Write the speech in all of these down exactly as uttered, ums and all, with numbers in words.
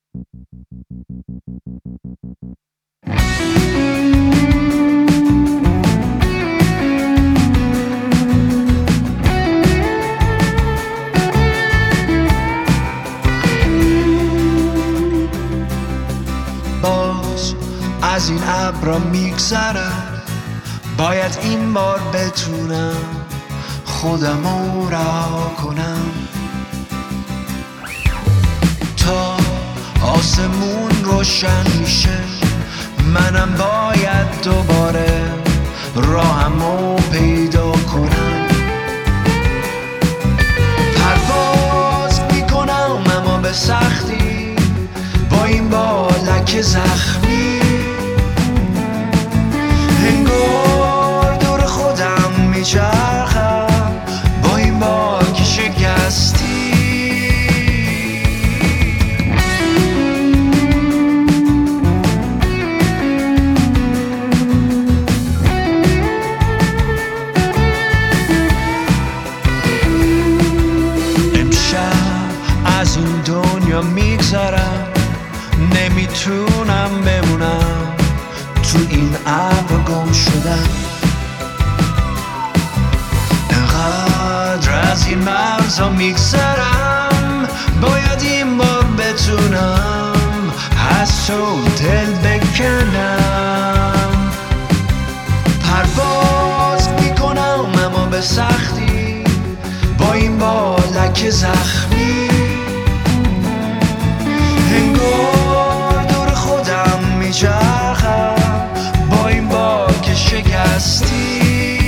باز از این ابرا میگذرم، باید این بار بتونم خودمو رها کنم تا آسمون روشن میشه. منم باید دوباره راهمو پیدا کنم. پرواز میکنم اما به سختی، با این بالک زخمی انگار دور خودم میچرخم با این باک شکستی. از این دنیا میگذرم، نمیتونم بمونم تو این ابر گم شدم. انقدر از این مرزا میگذرم، باید این بار بتونم از تو دل بکنم. پرواز میکنم اما به سختی، با این بالک زخمی انگار دور خودم میچرخم با این باک شکستی.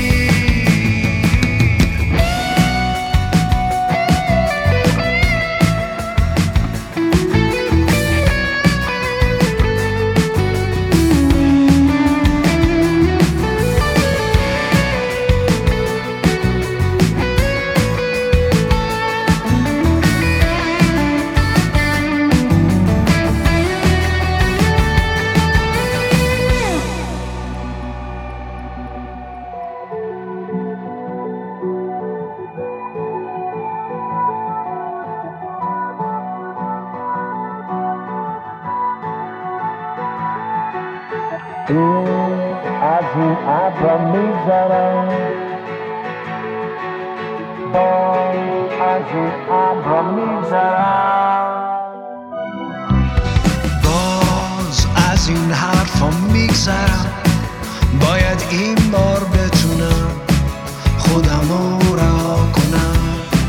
از این ابر میگذرم، باز از این ابر میگذرم، باز از این حرفا میگذرم. باید این بار بتونم خودمو رها کنم.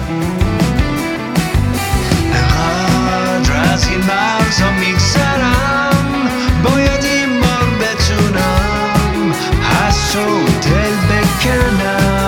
انقدر از این مرزا میگذرم، باید این بار بتونم از تو دل بکنم.